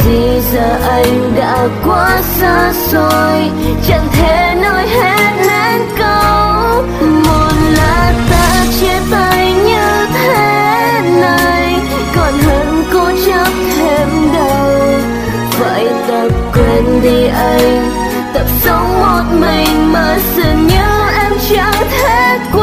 gì giờ anh đã quá xa xôi, chẳng thể nói hết nên câu. Một là ta chia tay như thế này, còn hơn cố chấp thêm đầu. Phải tập quên đi anh, tập sống một mình mà dường như em chẳng thể quên.